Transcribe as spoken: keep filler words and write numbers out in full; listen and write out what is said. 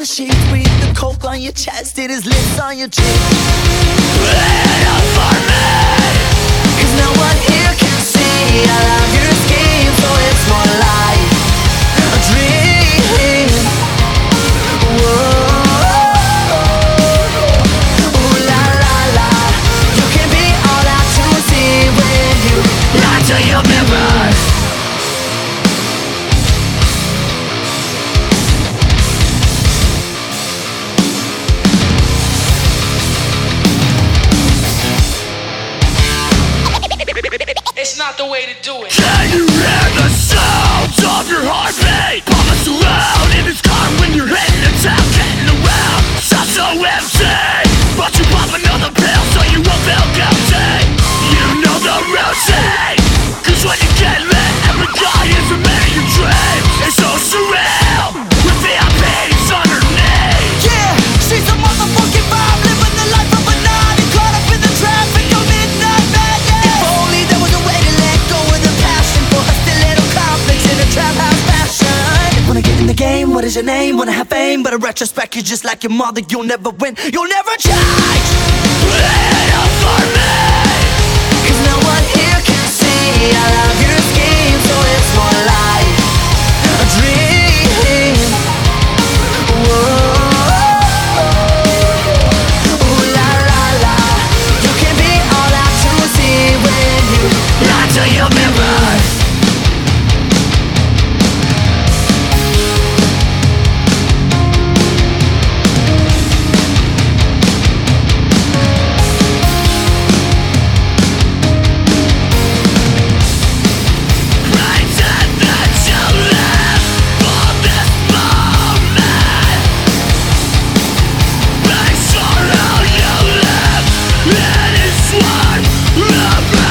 the sheets, breathe the coke on your chest, it is lips on your cheek. Wait up for me, cause no one here can see all of your schemes, so it's more like a dream. Whoa, ooh la la la, you can be all that you see when you lie to your mirror. It's not the way to do it. Can you hear the sounds of your heartbeat? Pumping around in this car when you're heading to town, getting around, sounds so empty. But you pop another pill so you won't feel guilty. You know the routine, cause when you get lit, every guy is a man of your dreams. It's so surreal, with V I Ps underneath. Yeah, she's a motherfucking vibe, living the life of a naughty, caught up in the traffic of midnight madness. If only there was a way to let go of the passion for her stiletto conflicts in a trap house fashion. Wanna get in the game? What is your name? Wanna have fame? But in retrospect, you're just like your mother. You'll never win. You'll never change. Wait up for me, cause no one here can see all of your schemes, so it's more like a dream. Whoa, ooh la la la, you can be all that you see when you lie to your mirror. pretend that you live for this moment. Make sure how you live, it is what